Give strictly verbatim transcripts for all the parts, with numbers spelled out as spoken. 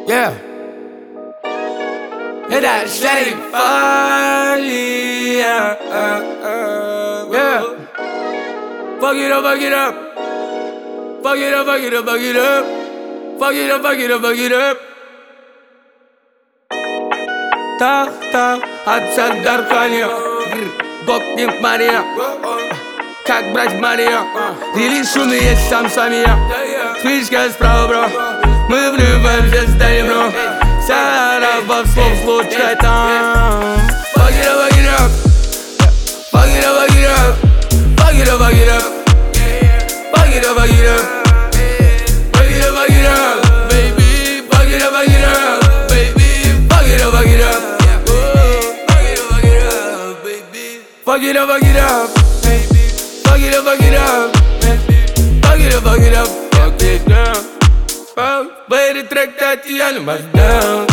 Yeah. Hit that shady funny, yeah, uh, uh, yeah. Fuck it up, fuck it up. Fuck it up, fuck it up, fuck it up. Fuck it up, fuck it up, fuck it up. Так, так, отца Дархания. Гопник Мария. Как брать Мария. Релиз шумный есть сам с вами я. Спичка справа, бро. Мы влюбимся, станем, бро. Вся раба слов случай там. Fuck it up, fuck it up. Fuck it up, fuck it up. Fuck it up, fuck it up. Fuck it up, fuck it up. Fuck it up, fuck it up, baby. Fuck it up, fuck it up, baby. Fuck it up, fuck it up. Fuck it up, fuck it up, baby. Fuck it up, fuck it up, baby. Fuck it up, fuck it up, baby. Fuck it up, fuck it up. Fuck it down. Baby, трек Татьяна Баздан.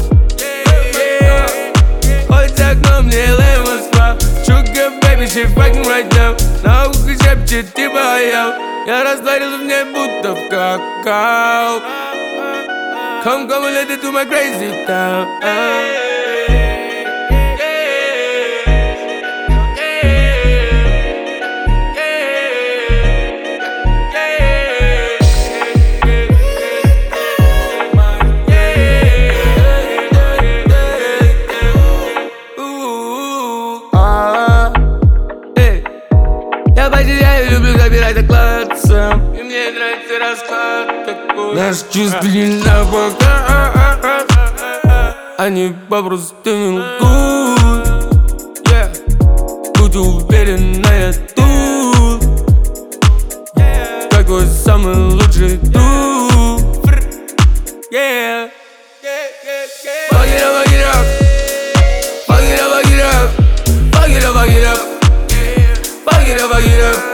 Хоть за окном не лей Москва. Sugar baby, she fucking right now. На ухо шепчет, ты боял. Я растворился в ней, будто в какао. Come, come and let it do my crazy town. Я почти я люблю забирать окладца. И мне нравится расклад такой. Наши чувства не на пока. Они попросту не лгут. Yeah. Будь уверена, я тут. Какой самый лучший друг. Yeah. Fuck it up, fuck it up. Fuck it up, fuck it up. Fuck it up, fuck it up. Fuck it up, fuck it up.